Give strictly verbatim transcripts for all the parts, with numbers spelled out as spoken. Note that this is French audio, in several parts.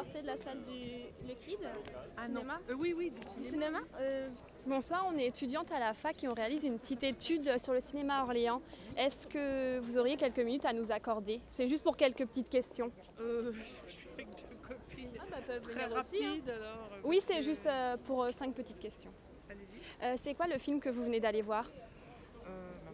sortez de la salle du Liquide, Ah cinéma. non. Euh, oui, oui, du Du cinéma. cinéma euh, Bonsoir, on est étudiante à la fac et on réalise une petite étude sur le cinéma à Orléans. Est-ce que vous auriez quelques minutes à nous accorder? C'est juste pour quelques petites questions. Euh, je suis avec deux copines. Ah bah peuvent Très venir aussi. Hein. rapide alors. euh, Oui, parce c'est que- juste euh, pour euh, cinq petites questions. Allez-y. Euh, c'est quoi le film que vous venez d'aller voir? Euh, ma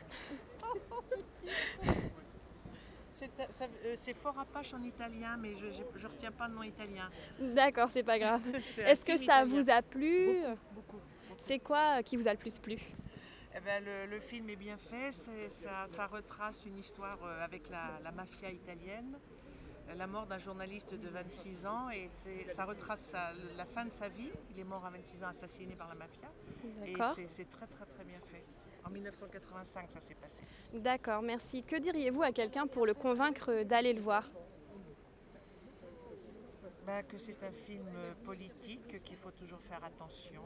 mince. C'est ça- euh, c'est Fort Apache en italien, mais je ne retiens pas le nom italien. D'accord, c'est pas grave. C'est un Est-ce que film ça italien. vous a plu? Beaucoup, beaucoup. beaucoup. C'est quoi euh, qui vous a le plus plu? Eh ben, le, le film est bien fait, c'est- ça, ça retrace une histoire euh, avec la, la mafia italienne, euh, la mort d'un journaliste de vingt-six ans, et c'est- ça retrace sa- la fin de sa vie. Il est mort à vingt-six ans, assassiné par la mafia, et D'accord. c'est c'est très très très bien fait. En mille neuf cent quatre-vingt-cinq, ça s'est passé. D'accord, merci. Que diriez-vous à quelqu'un pour le convaincre d'aller le voir? Ben, que c'est un film euh, politique, qu'il faut toujours faire attention.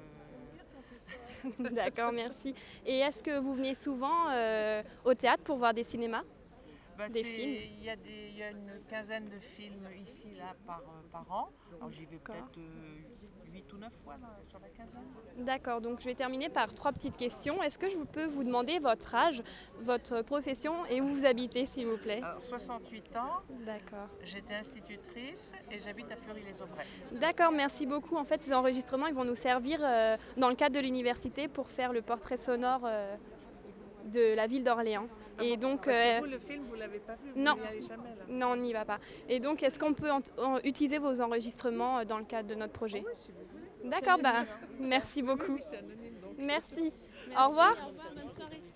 euh, D'accord, merci. Et est-ce que vous venez souvent euh, au théâtre pour voir des cinémas? Ben, Des c'est- films. Il y, a des- il y a une quinzaine de films ici, là, par, euh, par an. Alors j'y vais D'accord. peut-être huit ou neuf fois là, sur la quinzaine. D'accord, donc je vais terminer par trois petites questions. Est-ce que je vous- peux vous demander votre âge, votre profession et où vous habitez, s'il vous plaît? Alors soixante-huit ans, D'accord. j'étais institutrice et j'habite à Fleury-les-Aubrais. D'accord, merci beaucoup. En fait, ces enregistrements, ils vont nous servir euh, dans le cadre de l'université pour faire le portrait sonore euh, de la ville d'Orléans. Et donc, Parce euh, que vous, le film, vous ne l'avez pas vu, vous non. n'y allez jamais là. non, on n'y va pas. Et donc, est-ce qu'on peut en- en- utiliser vos enregistrements euh, dans le cadre de notre projet? Oui, si vous voulez. D'accord, bah, anonyme, hein. merci beaucoup. Oui, oui, c'est anonyme donc. Merci. Merci, Au revoir. Au revoir, bonne soirée.